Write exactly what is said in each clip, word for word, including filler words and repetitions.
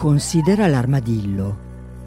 Considera l'armadillo.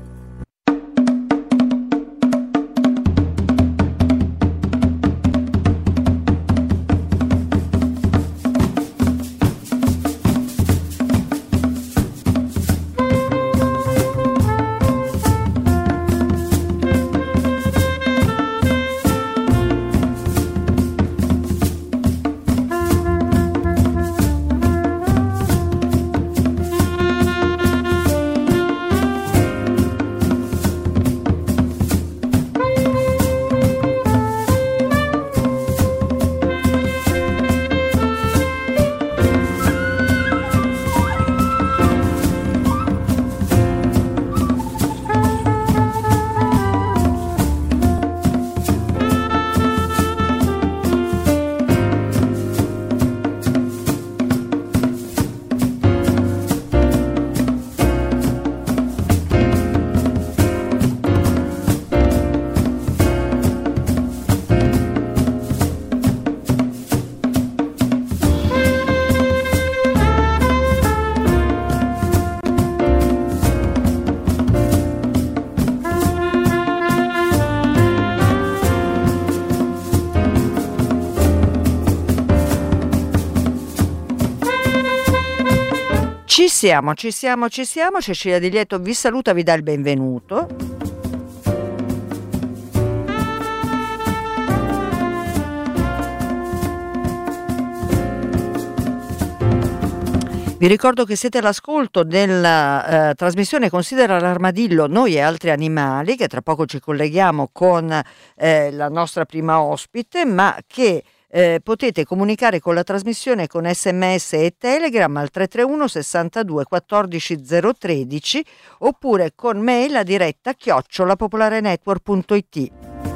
Ci siamo, ci siamo, ci siamo. Cecilia Di Lieto vi saluta, vi dà il benvenuto. Vi ricordo che siete all'ascolto della eh, trasmissione Considera l'armadillo, noi e altri animali, che tra poco ci colleghiamo con eh, la nostra prima ospite, ma che Eh, potete comunicare con la trasmissione con sms e telegram al tre tre uno sessantadue quattordici zero tredici oppure con mail a diretta chiocciola popolarenetwork punto it.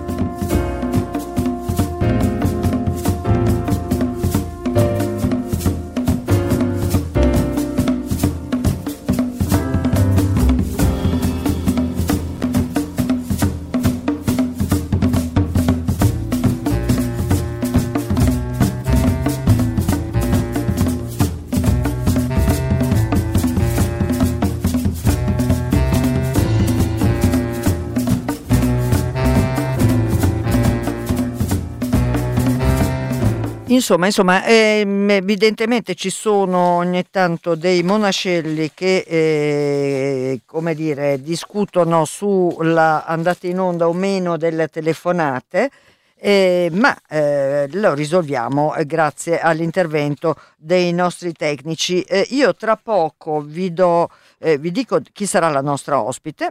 Insomma, insomma ehm, evidentemente ci sono ogni tanto dei monascelli che, eh, come dire, discutono sulla andata in onda o meno delle telefonate, eh, ma eh, lo risolviamo eh, grazie all'intervento dei nostri tecnici. Eh, io tra poco vi do, eh, vi dico chi sarà la nostra ospite.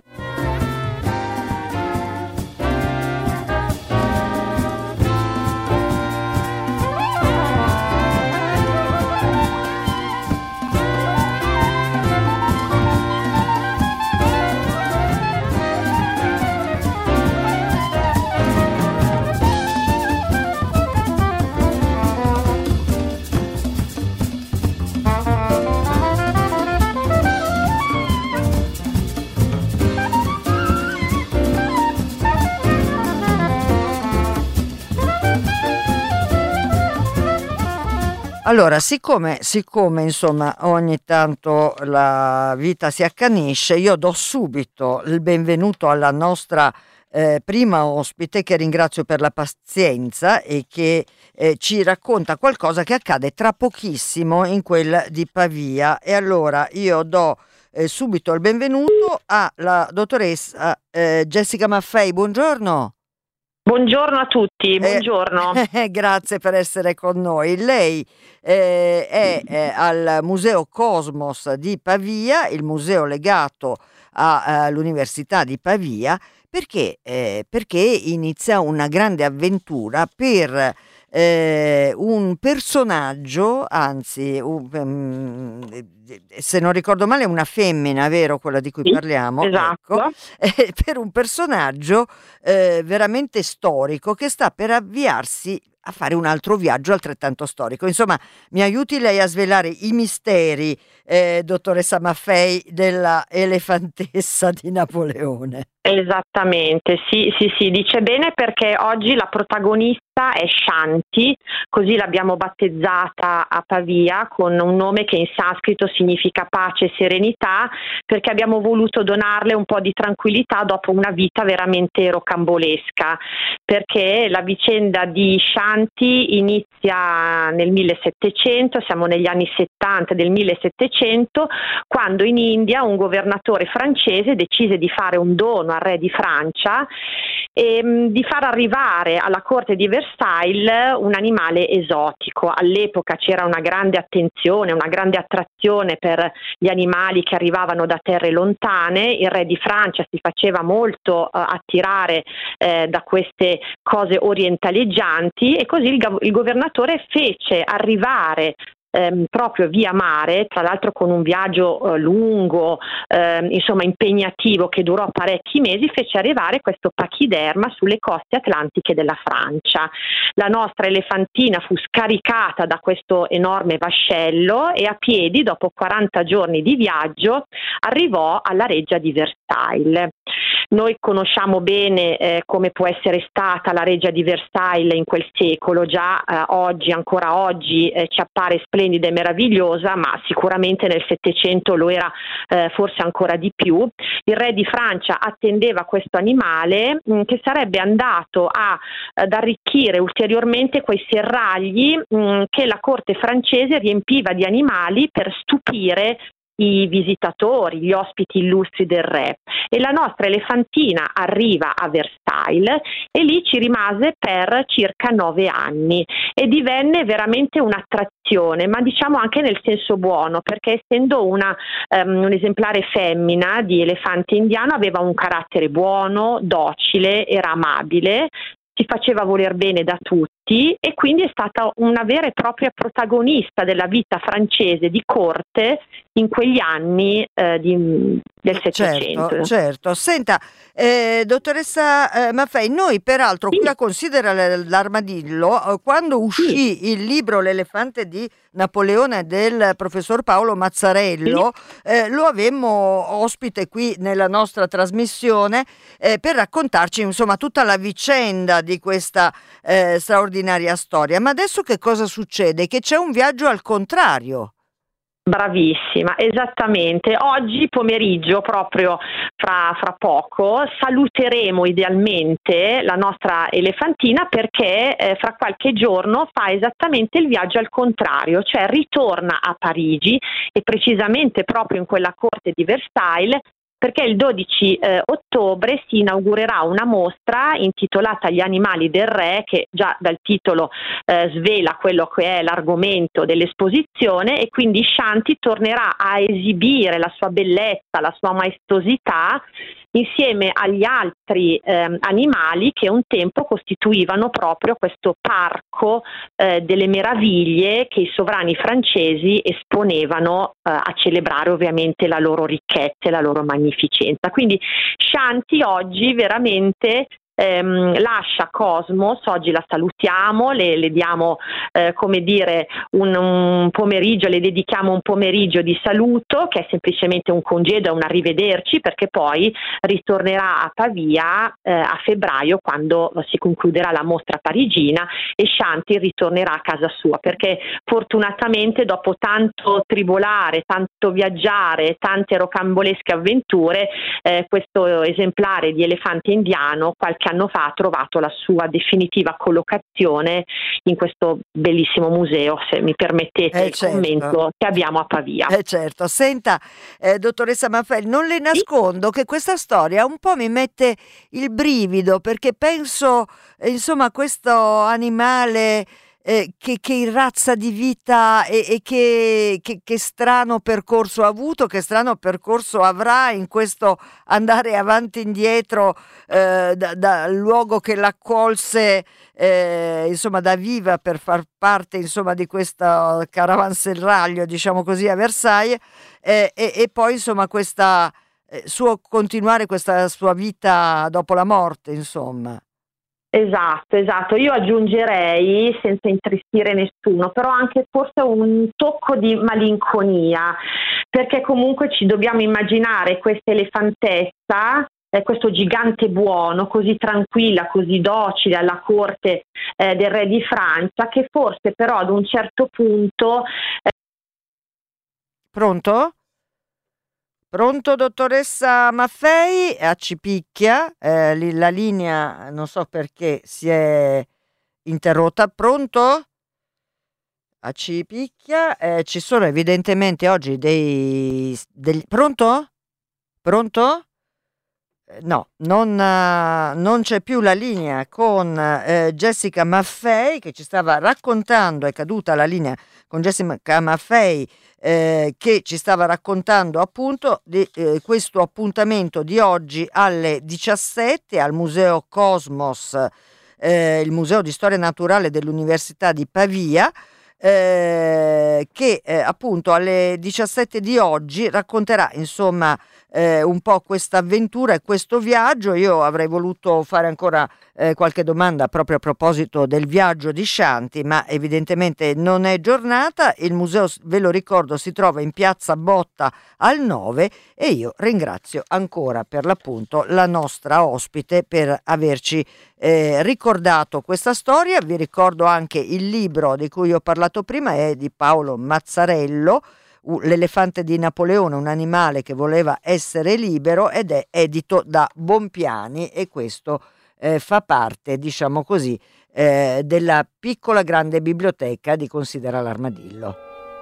Allora, siccome, siccome insomma ogni tanto la vita si accanisce, io do subito il benvenuto alla nostra eh, prima ospite, che ringrazio per la pazienza e che eh, ci racconta qualcosa che accade tra pochissimo in quel di Pavia. E allora io do eh, subito il benvenuto alla dottoressa eh, Jessica Maffei. Buongiorno. Buongiorno a tutti, buongiorno. Eh, grazie per essere con noi. Lei eh, è eh, al Museo Cosmos di Pavia, il museo legato all'Università di Pavia, perché, eh, perché inizia una grande avventura per eh, un personaggio, anzi, un, um, se non ricordo male, una femmina, vero, quella di cui sì, parliamo? Esatto. Ecco, eh, per un personaggio eh, veramente storico che sta per avviarsi a fare un altro viaggio altrettanto storico. Insomma, mi aiuti lei a svelare i misteri, eh, dottoressa Maffei, della elefantessa di Napoleone. Esattamente, sì, sì, sì, dice bene, perché oggi la protagonista è Shanti, così l'abbiamo battezzata a Pavia con un nome che in sanscrito significa pace e serenità, perché abbiamo voluto donarle un po' di tranquillità dopo una vita veramente rocambolesca, perché la vicenda di Shanti inizia nel millesettecento, siamo negli anni settanta del millesettecento, quando in India un governatore francese decise di fare un dono al re di Francia e mh, di far arrivare alla corte di Versailles un animale esotico. All'epoca c'era una grande attenzione, una grande attrazione per gli animali che arrivavano da terre lontane. Il re di Francia si faceva molto uh, attirare eh, da queste cose orientaleggianti, e così il, il governatore fece arrivare Ehm, proprio via mare, tra l'altro con un viaggio eh, lungo, ehm, insomma impegnativo, che durò parecchi mesi, fece arrivare questo pachiderma sulle coste atlantiche della Francia. La nostra elefantina fu scaricata da questo enorme vascello e a piedi, dopo quaranta giorni di viaggio, arrivò alla reggia di Versailles. Noi conosciamo bene eh, come può essere stata la reggia di Versailles in quel secolo, già eh, oggi, ancora oggi eh, ci appare splendida e meravigliosa, ma sicuramente nel Settecento lo era eh, forse ancora di più. Il re di Francia attendeva questo animale mh, che sarebbe andato a, ad arricchire ulteriormente quei serragli mh, che la corte francese riempiva di animali per stupire i visitatori, gli ospiti illustri del re. E la nostra elefantina arriva a Versailles e lì ci rimase per circa nove anni e divenne veramente un'attrazione, ma diciamo anche nel senso buono, perché essendo una, um, un esemplare femmina di elefante indiano aveva un carattere buono, docile, era amabile, si faceva voler bene da tutti e quindi è stata una vera e propria protagonista della vita francese di corte in quegli anni eh, di, del Settecento. Certo, certo. Senta, eh, dottoressa eh, Maffei, noi peraltro Sì. qui a Considera l'Armadillo, eh, quando uscì sì. il libro L'elefante di Napoleone del professor Paolo Mazzarello, sì. eh, lo avemmo ospite qui nella nostra trasmissione eh, per raccontarci insomma tutta la vicenda di questa eh, straordinaria storia. Ma adesso che cosa succede? Che c'è un viaggio al contrario. Bravissima, esattamente. Oggi pomeriggio, proprio fra, fra poco, saluteremo idealmente la nostra elefantina perché eh, fra qualche giorno fa esattamente il viaggio al contrario, cioè ritorna a Parigi e precisamente proprio in quella corte di Versailles, perché il dodici eh, ottobre si inaugurerà una mostra intitolata Gli animali del re, che già dal titolo eh, svela quello che è l'argomento dell'esposizione, e quindi Shanti tornerà a esibire la sua bellezza, la sua maestosità insieme agli altri eh, animali che un tempo costituivano proprio questo parco eh, delle meraviglie che i sovrani francesi esponevano eh, a celebrare ovviamente la loro ricchezza e la loro magnificenza. Quindi Shanti oggi veramente ehm, lascia Cosmos, oggi la salutiamo, le, le diamo eh, come dire un, un pomeriggio, le dedichiamo un pomeriggio di saluto che è semplicemente un congedo, è un arrivederci, perché poi ritornerà a Pavia eh, a febbraio quando si concluderà la mostra parigina e Shanti ritornerà a casa sua, perché fortunatamente dopo tanto tribolare, tanto viaggiare, tante rocambolesche avventure, eh, questo esemplare di elefante indiano qualche anno fa ha trovato la sua definitiva collocazione in questo bellissimo museo, se mi permettete eh il certo. commento, che abbiamo a Pavia. Eh certo. Senta, eh, dottoressa Maffei, non le nascondo sì? che questa storia un po' mi mette il brivido, perché penso, eh, insomma, questo animale eh, che, che in razza di vita e, e che, che, che strano percorso ha avuto, che strano percorso avrà in questo andare avanti e indietro eh, da, dal luogo che l'accolse eh, insomma da viva per far parte insomma di questo caravanserraglio, diciamo così, a Versailles eh, e, e poi insomma questa eh, suo continuare questa sua vita dopo la morte, insomma. Esatto, esatto. Io aggiungerei, senza intristire nessuno, però anche forse un tocco di malinconia, perché comunque ci dobbiamo immaginare questa elefantessa, eh, questo gigante buono, così tranquilla, così docile alla corte eh, del re di Francia, che forse però ad un certo punto... Eh... Pronto? Pronto, dottoressa Maffei? A Cipicchia, eh, li- la linea non so perché si è interrotta. Pronto? A Cipicchia, eh, ci sono evidentemente oggi dei, degli... Pronto? Pronto? Eh, No, non, eh, non c'è più la linea con eh, Jessica Maffei che ci stava raccontando, è caduta la linea con Jessica Maffei eh, che ci stava raccontando appunto di eh, questo appuntamento di oggi alle diciassette al Museo Cosmos, eh, il Museo di Storia Naturale dell'Università di Pavia, eh, che eh, appunto alle diciassette di oggi racconterà insomma eh, un po' questa avventura e questo viaggio. Io avrei voluto fare ancora eh, qualche domanda proprio a proposito del viaggio di Scianti, ma evidentemente non è giornata. Il museo, ve lo ricordo, si trova in piazza Botta al nove e io ringrazio ancora per l'appunto la nostra ospite per averci eh, ricordato questa storia. Vi ricordo anche il libro di cui ho parlato prima, è di Paolo Mazzarello, L'elefante di Napoleone, un animale che voleva essere libero, ed è edito da Bompiani e questo eh, fa parte, diciamo così, eh, della piccola grande biblioteca di Considera l'Armadillo.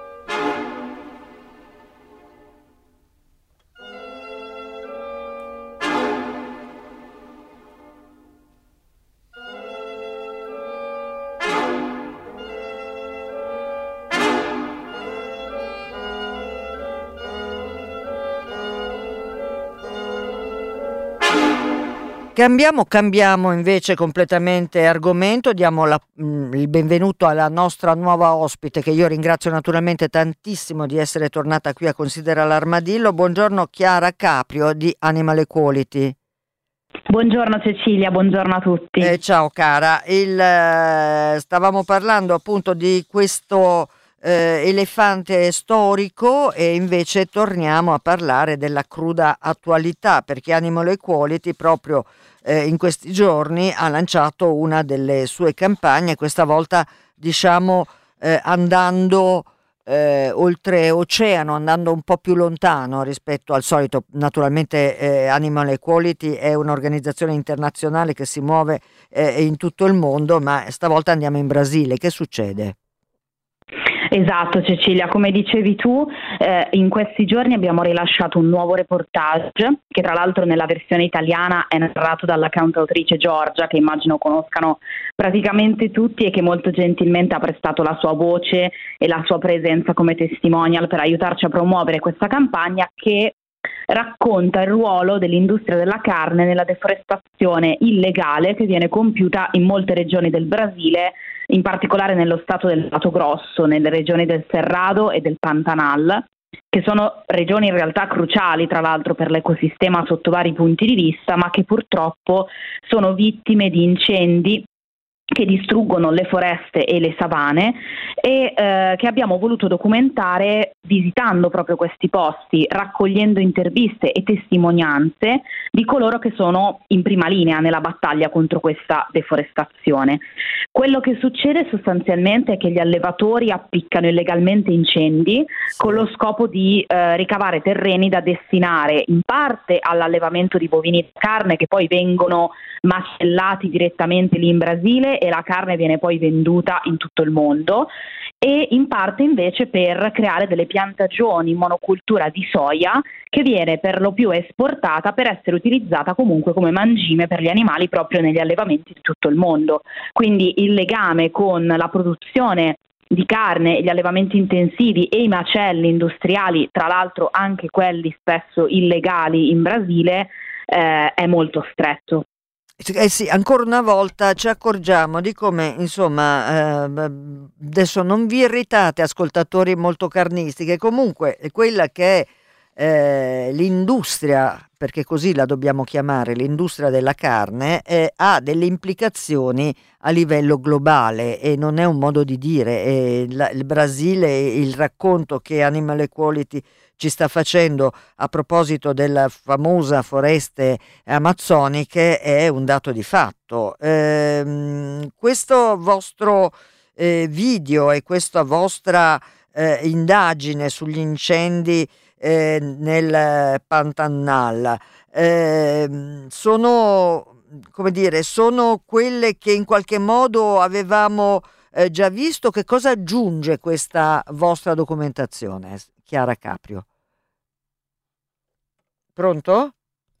Cambiamo, cambiamo invece completamente argomento, diamo la, mh, il benvenuto alla nostra nuova ospite che io ringrazio naturalmente tantissimo di essere tornata qui a Considera l'Armadillo. Buongiorno Chiara Caprio di Animal Equality. Buongiorno Cecilia, buongiorno a tutti. Eh, ciao cara, il, eh, stavamo parlando appunto di questo eh, elefante storico e invece torniamo a parlare della cruda attualità, perché Animal Equality proprio eh, in questi giorni ha lanciato una delle sue campagne, questa volta diciamo eh, andando eh, oltre oceano, andando un po' più lontano rispetto al solito. Naturalmente eh, Animal Equality è un'organizzazione internazionale che si muove eh, in tutto il mondo, ma stavolta andiamo in Brasile. Che succede? Esatto Cecilia, come dicevi tu, eh, in questi giorni abbiamo rilasciato un nuovo reportage che tra l'altro nella versione italiana è narrato dalla cantautrice Giorgia, che immagino conoscano praticamente tutti e che molto gentilmente ha prestato la sua voce e la sua presenza come testimonial per aiutarci a promuovere questa campagna che racconta il ruolo dell'industria della carne nella deforestazione illegale che viene compiuta in molte regioni del Brasile, in particolare nello stato del Mato Grosso, nelle regioni del Cerrado e del Pantanal, che sono regioni in realtà cruciali tra l'altro per l'ecosistema sotto vari punti di vista, ma che purtroppo sono vittime di incendi che distruggono le foreste e le savane e eh, che abbiamo voluto documentare visitando proprio questi posti, raccogliendo interviste e testimonianze di coloro che sono in prima linea nella battaglia contro questa deforestazione. Quello che succede sostanzialmente è che gli allevatori appiccano illegalmente incendi con lo scopo di eh, ricavare terreni da destinare in parte all'allevamento di bovini di carne che poi vengono macellati direttamente lì in Brasile e la carne viene poi venduta in tutto il mondo, e in parte invece per creare delle piantagioni in monocultura di soia che viene per lo più esportata per essere utilizzata comunque come mangime per gli animali proprio negli allevamenti di tutto il mondo. Quindi il legame con la produzione di carne, gli allevamenti intensivi e i macelli industriali, tra l'altro anche quelli spesso illegali in Brasile, eh, è molto stretto. Eh sì, ancora una volta ci accorgiamo di come, insomma, eh, adesso non vi irritate ascoltatori molto carnisti, che comunque quella che è eh, l'industria, perché così la dobbiamo chiamare, l'industria della carne, eh, ha delle implicazioni a livello globale e non è un modo di dire. Eh, la, il Brasile, il racconto che Animal Equality ci sta facendo a proposito della famosa foreste amazzoniche è un dato di fatto. Eh, questo vostro eh, video e questa vostra eh, indagine sugli incendi eh, nel Pantanal eh, sono, come dire, sono quelle che in qualche modo avevamo eh, già visto. Che cosa aggiunge questa vostra documentazione, Chiara Caprio? Pronto?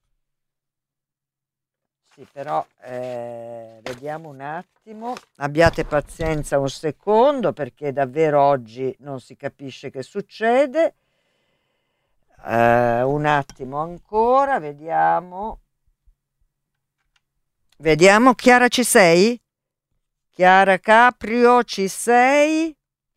Sì, però eh, vediamo un attimo, abbiate pazienza un secondo perché davvero oggi non si capisce che succede. Eh, un attimo ancora, vediamo. Vediamo, Chiara, ci sei? Chiara Caprio, ci sei?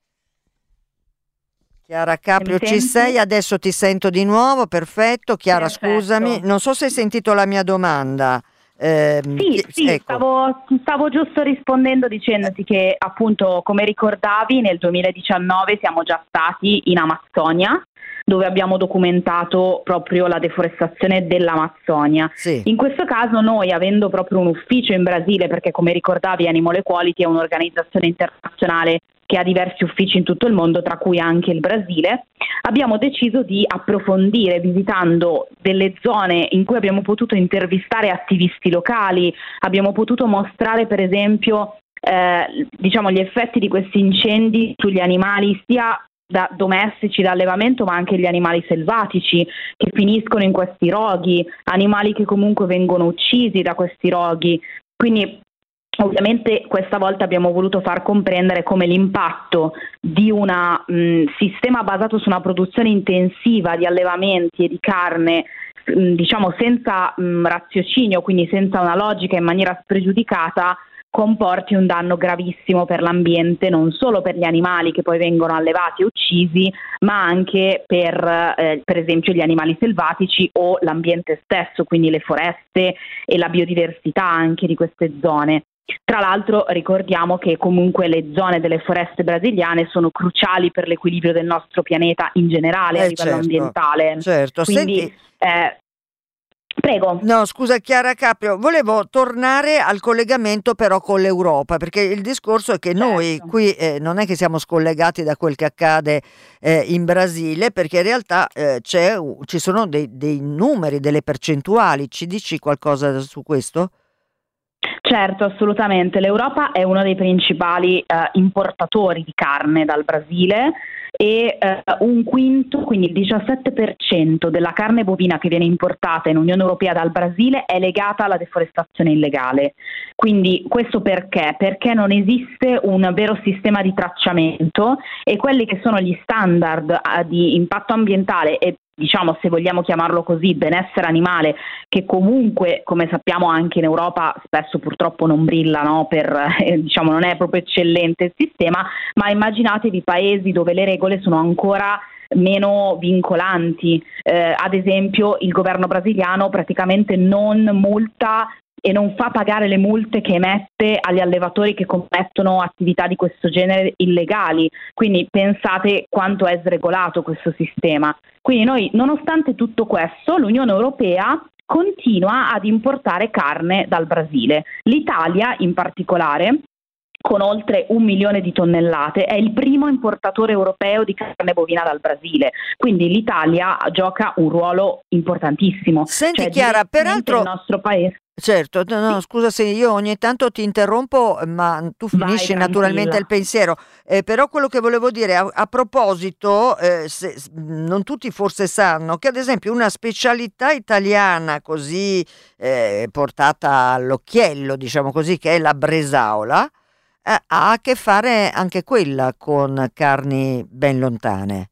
Chiara Caprio, ci sei? Adesso ti sento di nuovo, perfetto. Chiara, perfetto. Scusami, non so se hai sentito la mia domanda. Eh, sì, sì, ecco. stavo, stavo giusto rispondendo dicendoti che appunto, come ricordavi, nel duemiladiciannove siamo già stati in Amazzonia, dove abbiamo documentato proprio la deforestazione dell'Amazzonia. Sì. In questo caso noi, avendo proprio un ufficio in Brasile, perché come ricordavi Animal Equality è un'organizzazione internazionale che ha diversi uffici in tutto il mondo, tra cui anche il Brasile, abbiamo deciso di approfondire visitando delle zone in cui abbiamo potuto intervistare attivisti locali, abbiamo potuto mostrare per esempio eh, diciamo gli effetti di questi incendi sugli animali sia da domestici, da allevamento, ma anche gli animali selvatici che finiscono in questi roghi, animali che comunque vengono uccisi da questi roghi. Quindi ovviamente questa volta abbiamo voluto far comprendere come l'impatto di un sistema basato su una produzione intensiva di allevamenti e di carne, mh, diciamo senza mh, raziocinio, quindi senza una logica in maniera spregiudicata, comporti un danno gravissimo per l'ambiente, non solo per gli animali che poi vengono allevati e uccisi, ma anche per, eh, per esempio, gli animali selvatici o l'ambiente stesso, quindi le foreste e la biodiversità anche di queste zone. Tra l'altro ricordiamo che comunque le zone delle foreste brasiliane sono cruciali per l'equilibrio del nostro pianeta in generale, eh, a livello certo, ambientale. Certo, quindi senti... eh, Prego. No, scusa Chiara Caprio, volevo tornare al collegamento però con l'Europa, perché il discorso è che certo. noi qui eh, non è che siamo scollegati da quel che accade eh, in Brasile, perché in realtà eh, c'è, ci sono dei, dei numeri, delle percentuali. Ci dici qualcosa su questo? Certo, assolutamente. L'Europa è uno dei principali eh, importatori di carne dal Brasile e eh, un quinto, quindi il diciassette per cento della carne bovina che viene importata in Unione Europea dal Brasile è legata alla deforestazione illegale. Quindi questo perché? Perché non esiste un vero sistema di tracciamento e quelli che sono gli standard eh, di impatto ambientale e diciamo, se vogliamo chiamarlo così, benessere animale, che comunque, come sappiamo anche in Europa, spesso purtroppo non brilla, no? Per, eh, diciamo, non è proprio eccellente il sistema, ma immaginatevi paesi dove le regole sono ancora meno vincolanti. Eh, ad esempio, il governo brasiliano praticamente non multa e non fa pagare le multe che emette agli allevatori che commettono attività di questo genere illegali. Quindi pensate quanto è sregolato questo sistema. Quindi noi, nonostante tutto questo, l'Unione Europea continua ad importare carne dal Brasile. L'Italia, in particolare, con oltre un milione di tonnellate, è il primo importatore europeo di carne bovina dal Brasile. Quindi l'Italia gioca un ruolo importantissimo. Senti cioè, Chiara, peraltro il nostro paese. Certo, no, no, scusa se io ogni tanto ti interrompo, ma tu finisci Vai, naturalmente il pensiero. Eh, però quello che volevo dire, a, a proposito, eh, se, non tutti forse sanno che ad esempio una specialità italiana così eh, portata all'occhiello, diciamo così, che è la bresaola, eh, ha a che fare anche quella con carni ben lontane.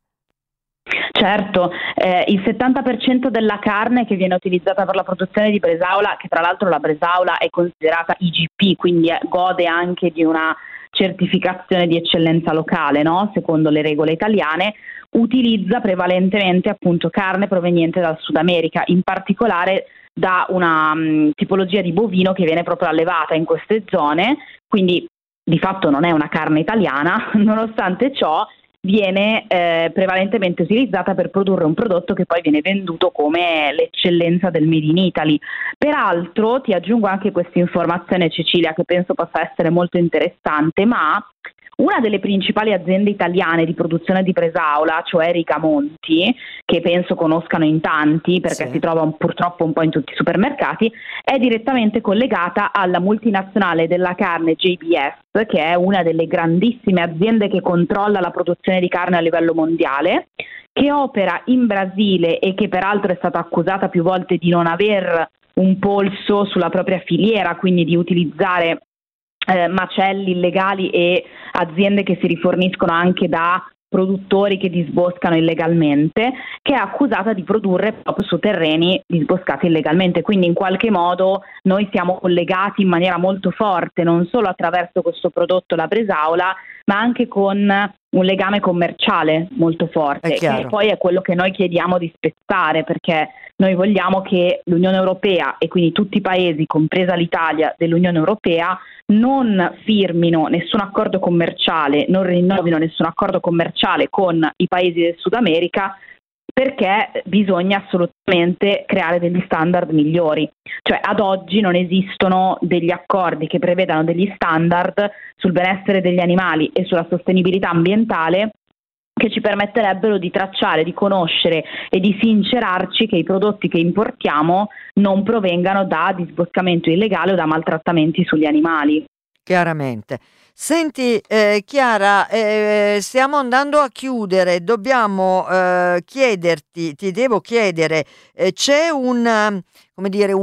Certo, eh, il settanta per cento della carne che viene utilizzata per la produzione di bresaola, che tra l'altro la bresaola è considerata I G P, quindi eh, gode anche di una certificazione di eccellenza locale, no? Secondo le regole italiane, utilizza prevalentemente appunto carne proveniente dal Sud America, in particolare da una um, tipologia di bovino che viene proprio allevata in queste zone, quindi di fatto non è una carne italiana. Nonostante ciò viene eh, prevalentemente utilizzata per produrre un prodotto che poi viene venduto come l'eccellenza del Made in Italy. Peraltro ti aggiungo anche questa informazione, Cecilia, che penso possa essere molto interessante, ma una delle principali aziende italiane di produzione di bresaola, cioè Rigamonti, che penso conoscano in tanti perché Sì. si trova un, purtroppo un po' in tutti i supermercati, è direttamente collegata alla multinazionale della carne J B S, che è una delle grandissime aziende che controlla la produzione di carne a livello mondiale, che opera in Brasile e che peraltro è stata accusata più volte di non aver un polso sulla propria filiera, quindi di utilizzare Eh, macelli illegali e aziende che si riforniscono anche da produttori che disboscano illegalmente, che è accusata di produrre proprio su terreni disboscati illegalmente. Quindi in qualche modo noi siamo collegati in maniera molto forte, non solo attraverso questo prodotto, la bresaola, ma anche con un legame commerciale molto forte, che poi è quello che noi chiediamo di spezzare, perché noi vogliamo che l'Unione Europea e quindi tutti i paesi, compresa l'Italia dell'Unione Europea, non firmino nessun accordo commerciale, non rinnovino nessun accordo commerciale con i paesi del Sud America, perché bisogna assolutamente creare degli standard migliori. Cioè ad oggi non esistono degli accordi che prevedano degli standard sul benessere degli animali e sulla sostenibilità ambientale che ci permetterebbero di tracciare, di conoscere e di sincerarci che i prodotti che importiamo non provengano da disboscamento illegale o da maltrattamenti sugli animali. Chiaramente. Senti eh, Chiara, eh, stiamo andando a chiudere, dobbiamo eh, chiederti, ti devo chiedere, eh, c'è un, come dire,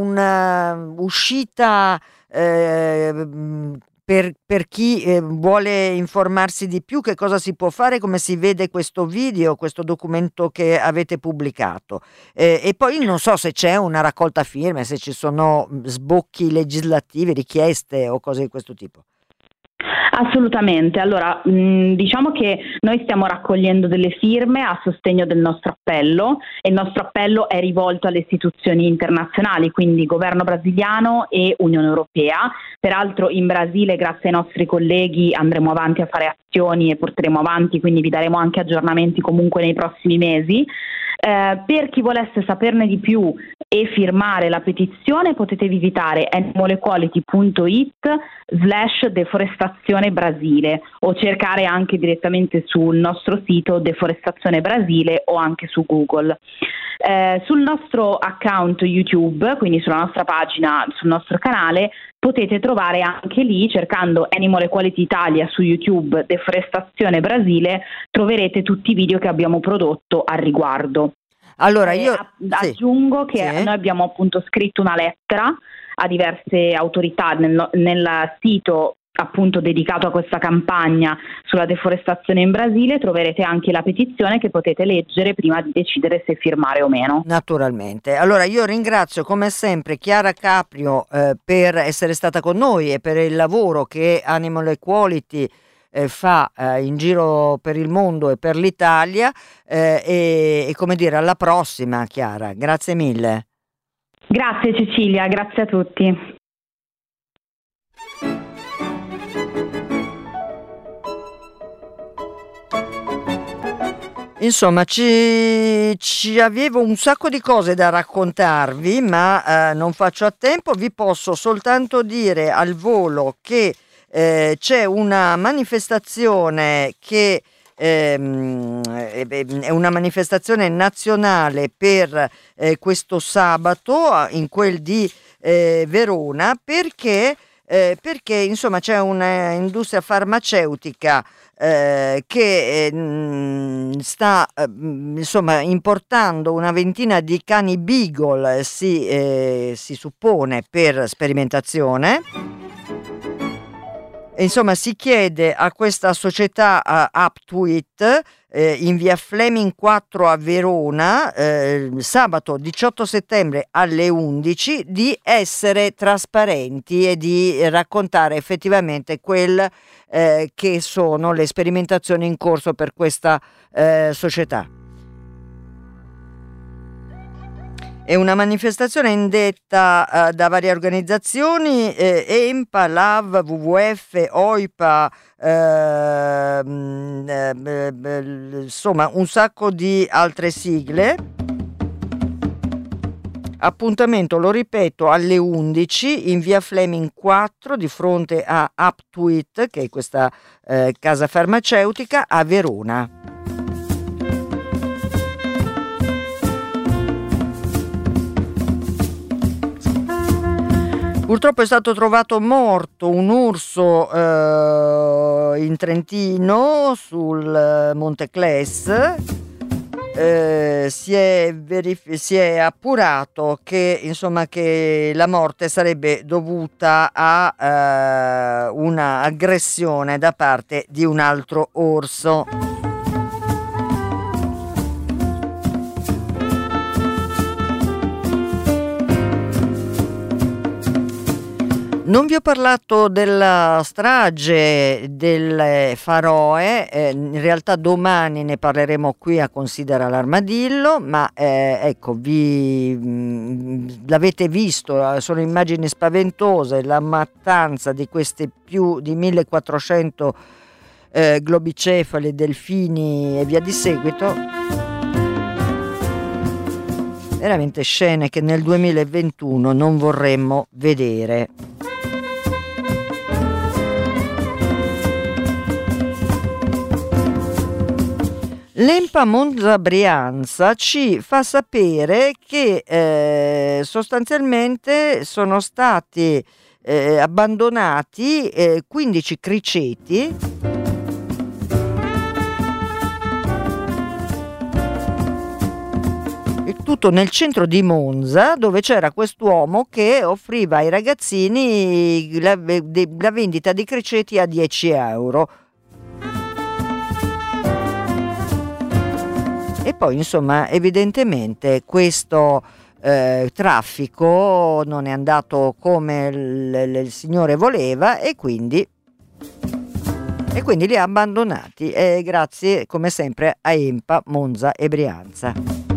un'uscita eh, per, per chi eh, vuole informarsi di più, che cosa si può fare, come si vede questo video, questo documento che avete pubblicato? Eh, e poi non so se c'è una raccolta firme, se ci sono sbocchi legislativi, richieste o cose di questo tipo. Assolutamente, allora mh, diciamo che noi stiamo raccogliendo delle firme a sostegno del nostro appello e il nostro appello è rivolto alle istituzioni internazionali, quindi governo brasiliano e Unione Europea. Peraltro in Brasile, grazie ai nostri colleghi, andremo avanti a fare azioni e porteremo avanti, quindi vi daremo anche aggiornamenti comunque nei prossimi mesi. Eh, per chi volesse saperne di più e firmare la petizione potete visitare animalequality.it slash deforestazione Brasile o cercare anche direttamente sul nostro sito Deforestazione Brasile o anche su Google. Eh, sul nostro account YouTube, quindi sulla nostra pagina, sul nostro canale, potete trovare anche lì, cercando Animal Equality Italia su YouTube, Deforestazione Brasile, troverete tutti i video che abbiamo prodotto al riguardo. Allora io eh, aggiungo sì, che sì. noi abbiamo appunto scritto una lettera a diverse autorità nel, nel sito appunto dedicato a questa campagna sulla deforestazione in Brasile. Troverete anche la petizione che potete leggere prima di decidere se firmare o meno. Naturalmente. Allora io ringrazio come sempre Chiara Caprio eh, per essere stata con noi e per il lavoro che Animal Equality eh, fa eh, in giro per il mondo e per l'Italia eh, e, e come dire, alla prossima Chiara, grazie mille. Grazie Cecilia, grazie a tutti. Insomma, ci, ci avevo un sacco di cose da raccontarvi, ma eh, non faccio a tempo. Vi posso soltanto dire al volo che eh, c'è una manifestazione che ehm, è una manifestazione nazionale per eh, questo sabato in quel di eh, Verona, perché, eh, perché insomma c'è un'industria farmaceutica Eh, che eh, sta eh, insomma importando una ventina di cani Beagle, si, eh, si suppone per sperimentazione, insomma si chiede a questa società uh, Uptuit eh, in via Fleming quattro a Verona eh, sabato diciotto settembre alle undici di essere trasparenti e di raccontare effettivamente quel eh, che sono le sperimentazioni in corso per questa eh, società. È una manifestazione indetta uh, da varie organizzazioni, eh, EMPA, LAV, W W F, OIPA, eh, eh, eh, insomma un sacco di altre sigle. Appuntamento, lo ripeto, alle undici in via Fleming quattro di fronte a Uptuit, che è questa eh, casa farmaceutica a Verona. Purtroppo è stato trovato morto un urso eh, in Trentino sul Monte Cles. Eh, si, è verif- si è appurato che, insomma, che la morte sarebbe dovuta a eh, una aggressione da parte di un altro orso. Non vi ho parlato della strage delle Faroe, eh, in realtà domani ne parleremo qui a Considera l'Armadillo, ma eh, ecco, vi mh, l'avete visto, sono immagini spaventose, la mattanza di questi più di millequattrocento eh, globicefali, delfini e via di seguito. Veramente scene che nel duemilaventuno non vorremmo vedere. L'EMPA Monza Brianza ci fa sapere che eh, sostanzialmente sono stati eh, abbandonati eh, quindici criceti e tutto nel centro di Monza, dove c'era quest'uomo che offriva ai ragazzini la, la vendita di criceti a dieci euro. E poi, insomma, evidentemente questo eh, traffico non è andato come l- l- il signore voleva e quindi, e quindi li ha abbandonati. E grazie, come sempre, a EMPA Monza e Brianza.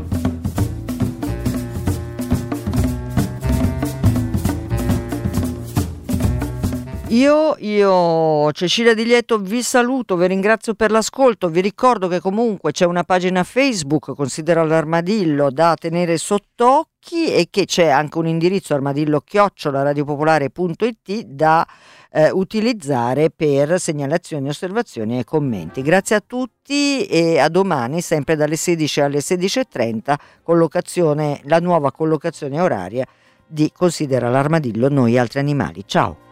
Io, io, Cecilia Di Lieto, vi saluto, vi ringrazio per l'ascolto, vi ricordo che comunque c'è una pagina Facebook, Considera l'Armadillo, da tenere sott'occhi e che c'è anche un indirizzo armadillo chiocciola radiopopolare punto it da eh, utilizzare per segnalazioni, osservazioni e commenti. Grazie a tutti e a domani, sempre dalle sedici alle sedici e trenta, collocazione, la nuova collocazione oraria di Considera l'Armadillo, noi altri animali. Ciao!